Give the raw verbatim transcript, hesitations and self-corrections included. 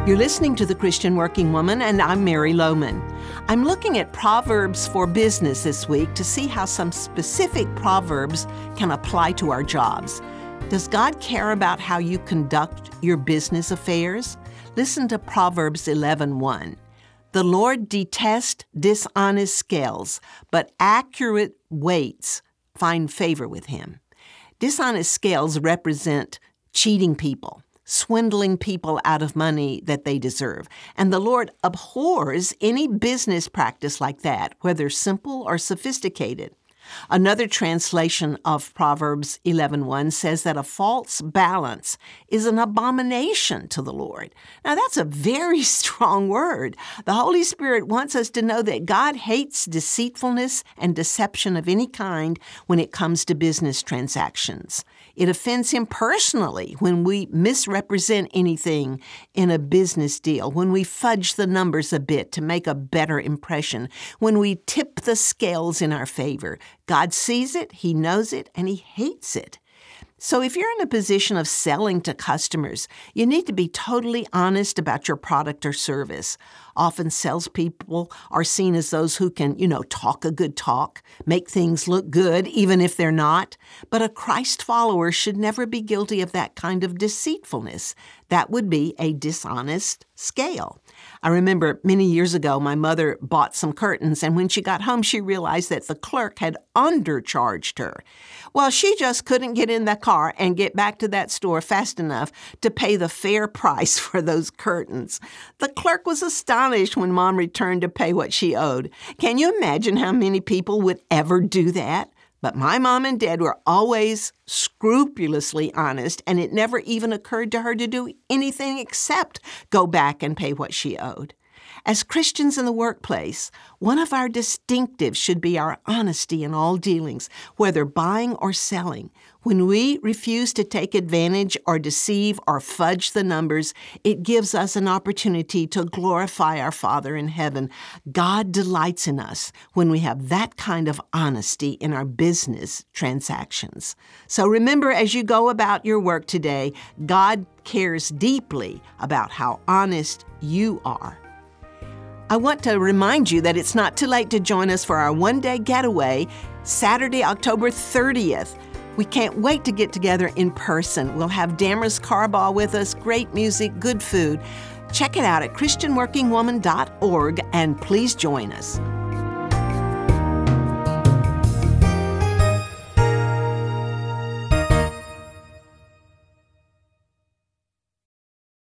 You're listening to The Christian Working Woman, and I'm Mary Lohman. I'm looking at Proverbs for Business this week to see how some specific proverbs can apply to our jobs. Does God care about how you conduct your business affairs? Listen to Proverbs eleven one. The Lord detests dishonest scales, but accurate weights find favor with him. Dishonest scales represent cheating people, swindling people out of money that they deserve. And the Lord abhors any business practice like that, whether simple or sophisticated. Another translation of Proverbs eleven one says that a false balance is an abomination to the Lord. Now, that's a very strong word. The Holy Spirit wants us to know that God hates deceitfulness and deception of any kind when it comes to business transactions. It offends him personally when we misrepresent anything in a business deal, when we fudge the numbers a bit to make a better impression, when we tip the scales in our favor. God sees it, he knows it, and he hates it. So if you're in a position of selling to customers, you need to be totally honest about your product or service. Often salespeople are seen as those who can, you know, talk a good talk, make things look good, even if they're not. But a Christ follower should never be guilty of that kind of deceitfulness. That would be a dishonest scale. I remember many years ago, my mother bought some curtains, and when she got home, she realized that the clerk had undercharged her. Well, she just couldn't get in the car and get back to that store fast enough to pay the fair price for those curtains. The clerk was astonished when Mom returned to pay what she owed. Can you imagine how many people would ever do that? But my mom and dad were always scrupulously honest, and it never even occurred to her to do anything except go back and pay what she owed. As Christians in the workplace, one of our distinctives should be our honesty in all dealings, whether buying or selling. When we refuse to take advantage or deceive or fudge the numbers, it gives us an opportunity to glorify our Father in heaven. God delights in us when we have that kind of honesty in our business transactions. So remember, as you go about your work today, God cares deeply about how honest you are. I want to remind you that it's not too late to join us for our one-day getaway, Saturday, October thirtieth. We can't wait to get together in person. We'll have Damaris Carball with us, great music, good food. Check it out at christian working woman dot org, and please join us.